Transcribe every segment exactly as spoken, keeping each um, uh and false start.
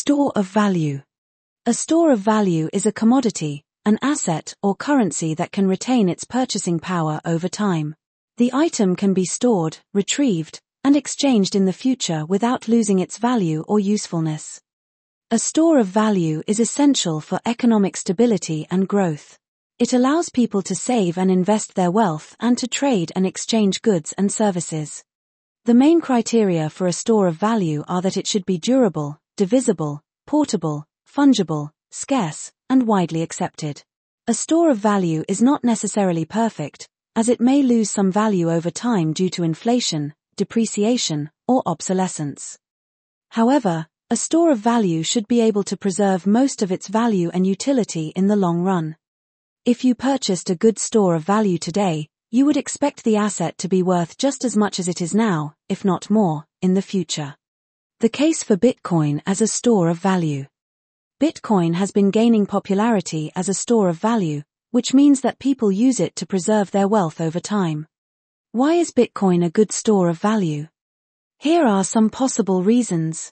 Store of value. A store of value is a commodity, an asset or currency that can retain its purchasing power over time. The item can be stored, retrieved, and exchanged in the future without losing its value or usefulness. A store of value is essential for economic stability and growth. It allows people to save and invest their wealth and to trade and exchange goods and services. The main criteria for a store of value are that it should be durable, divisible, portable, fungible, scarce, and widely accepted. A store of value is not necessarily perfect, as it may lose some value over time due to inflation, depreciation, or obsolescence. However, a store of value should be able to preserve most of its value and utility in the long run. If you purchased a good store of value today, you would expect the asset to be worth just as much as it is now, if not more, in the future. The case for Bitcoin as a store of value. Bitcoin has been gaining popularity as a store of value, which means that people use it to preserve their wealth over time. Why is Bitcoin a good store of value? Here are some possible reasons.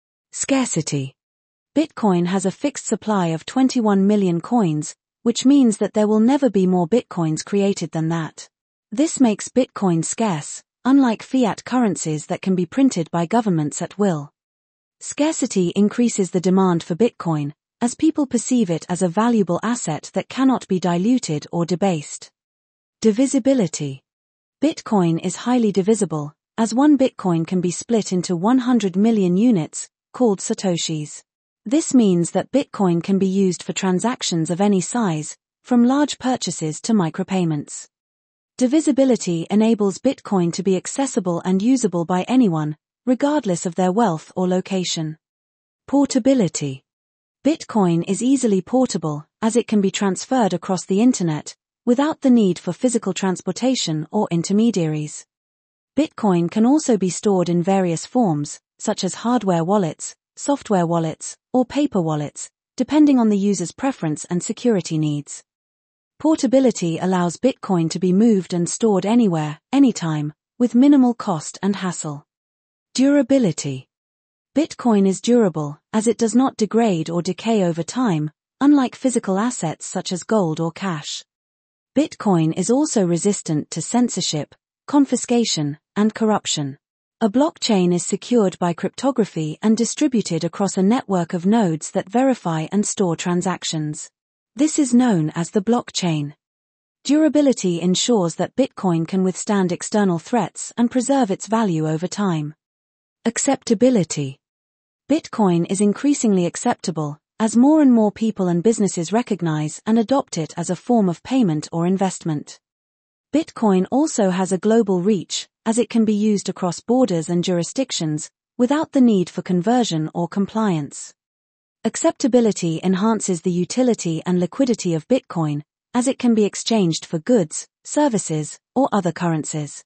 Scarcity. Bitcoin has a fixed supply of twenty-one million coins, which means that there will never be more Bitcoins created than that. This makes Bitcoin scarce, unlike fiat currencies that can be printed by governments at will. Scarcity increases the demand for Bitcoin, as people perceive it as a valuable asset that cannot be diluted or debased. Divisibility. Bitcoin is highly divisible, as one Bitcoin can be split into one hundred million units, called satoshis. This means that Bitcoin can be used for transactions of any size, from large purchases to micropayments. Divisibility enables Bitcoin to be accessible and usable by anyone, regardless of their wealth or location. Portability. Bitcoin is easily portable, as it can be transferred across the internet, without the need for physical transportation or intermediaries. Bitcoin can also be stored in various forms, such as hardware wallets, software wallets, or paper wallets, depending on the user's preference and security needs. Portability allows Bitcoin to be moved and stored anywhere, anytime, with minimal cost and hassle. Durability. Bitcoin is durable, as it does not degrade or decay over time, unlike physical assets such as gold or cash. Bitcoin is also resistant to censorship, confiscation, and corruption. A blockchain is secured by cryptography and distributed across a network of nodes that verify and store transactions. This is known as the blockchain. Durability ensures that Bitcoin can withstand external threats and preserve its value over time. Acceptability. Bitcoin is increasingly acceptable, as more and more people and businesses recognize and adopt it as a form of payment or investment. Bitcoin also has a global reach, as it can be used across borders and jurisdictions, without the need for conversion or compliance. Acceptability enhances the utility and liquidity of Bitcoin, as it can be exchanged for goods, services, or other currencies.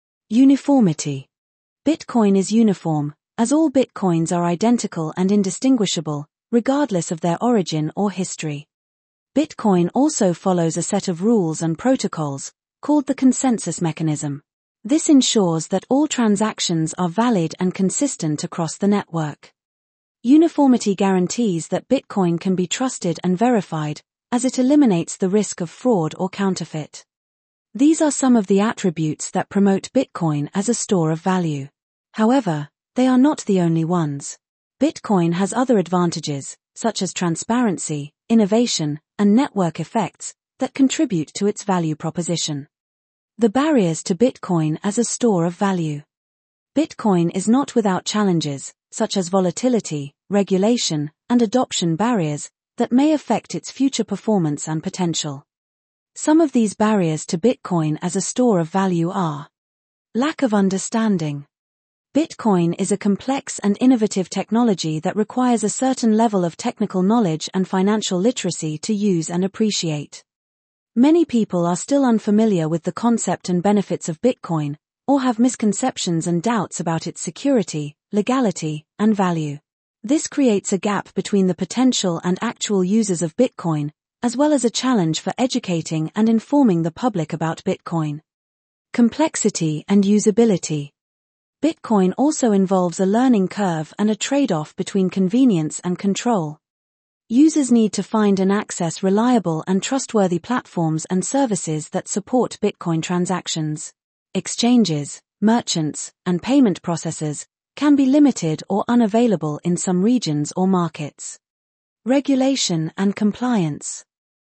Uniformity. Bitcoin is uniform, as all Bitcoins are identical and indistinguishable, regardless of their origin or history. Bitcoin also follows a set of rules and protocols, called the consensus mechanism. This ensures that all transactions are valid and consistent across the network. Uniformity guarantees that Bitcoin can be trusted and verified, as it eliminates the risk of fraud or counterfeit. These are some of the attributes that promote Bitcoin as a store of value. However, they are not the only ones. Bitcoin has other advantages, such as transparency, innovation, and network effects, that contribute to its value proposition. The barriers to Bitcoin as a store of value. Bitcoin is not without challenges, such as volatility, regulation, and adoption barriers, that may affect its future performance and potential. Some of these barriers to Bitcoin as a store of value are: lack of understanding. Bitcoin is a complex and innovative technology that requires a certain level of technical knowledge and financial literacy to use and appreciate. Many people are still unfamiliar with the concept and benefits of Bitcoin, or have misconceptions and doubts about its security, legality, and value. This creates a gap between the potential and actual users of Bitcoin, as well as a challenge for educating and informing the public about Bitcoin. Complexity and usability. Bitcoin also involves a learning curve and a trade-off between convenience and control. Users need to find and access reliable and trustworthy platforms and services that support Bitcoin transactions. Exchanges, merchants, and payment processors can be limited or unavailable in some regions or markets. Regulation and compliance.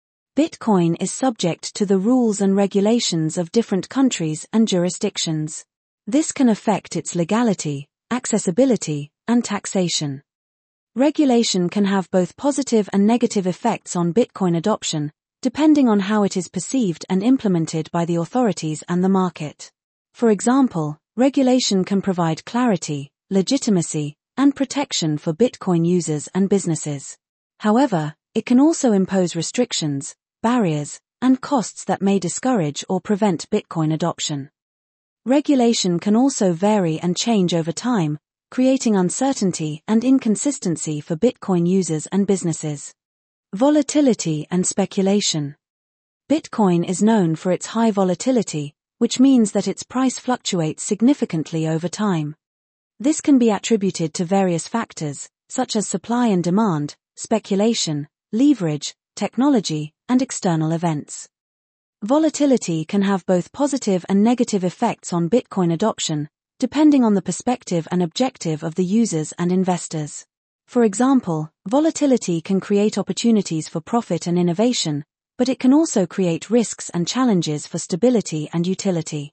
Bitcoin is subject to the rules and regulations of different countries and jurisdictions. This can affect its legality, accessibility, and taxation. Regulation can have both positive and negative effects on Bitcoin adoption, depending on how it is perceived and implemented by the authorities and the market. For example, regulation can provide clarity, legitimacy, and protection for Bitcoin users and businesses. However, it can also impose restrictions, barriers, and costs that may discourage or prevent Bitcoin adoption. Regulation can also vary and change over time, creating uncertainty and inconsistency for Bitcoin users and businesses. Volatility and speculation. Bitcoin is known for its high volatility, which means that its price fluctuates significantly over time. This can be attributed to various factors, such as supply and demand, speculation, leverage, technology, and external events. Volatility can have both positive and negative effects on Bitcoin adoption, depending on the perspective and objective of the users and investors. For example, volatility can create opportunities for profit and innovation, but it can also create risks and challenges for stability and utility.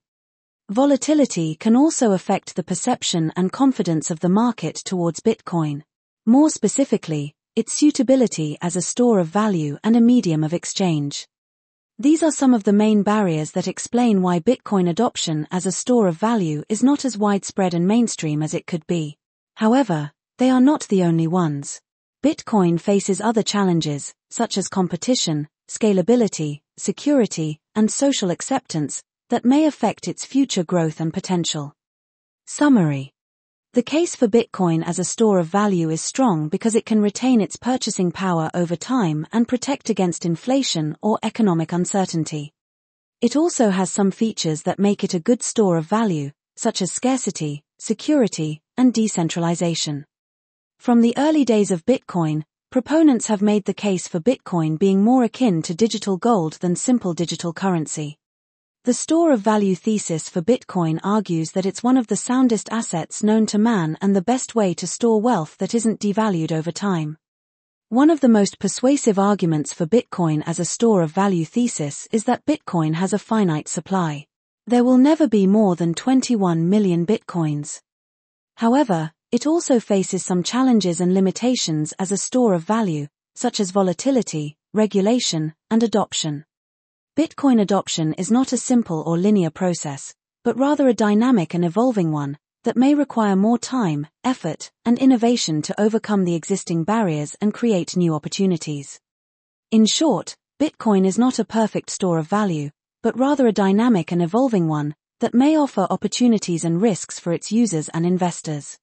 Volatility can also affect the perception and confidence of the market towards Bitcoin. More specifically, its suitability as a store of value and a medium of exchange. These are some of the main barriers that explain why Bitcoin adoption as a store of value is not as widespread and mainstream as it could be. However, they are not the only ones. Bitcoin faces other challenges, such as competition, scalability, security, and social acceptance, that may affect its future growth and potential. Summary. The case for Bitcoin as a store of value is strong because it can retain its purchasing power over time and protect against inflation or economic uncertainty. It also has some features that make it a good store of value, such as scarcity, security, and decentralization. From the early days of Bitcoin, proponents have made the case for Bitcoin being more akin to digital gold than simple digital currency. The store of value thesis for Bitcoin argues that it's one of the soundest assets known to man and the best way to store wealth that isn't devalued over time. One of the most persuasive arguments for Bitcoin as a store of value thesis is that Bitcoin has a finite supply. There will never be more than twenty-one million Bitcoins. However, it also faces some challenges and limitations as a store of value, such as volatility, regulation, and adoption. Bitcoin adoption is not a simple or linear process, but rather a dynamic and evolving one that may require more time, effort, and innovation to overcome the existing barriers and create new opportunities. In short, Bitcoin is not a perfect store of value, but rather a dynamic and evolving one that may offer opportunities and risks for its users and investors.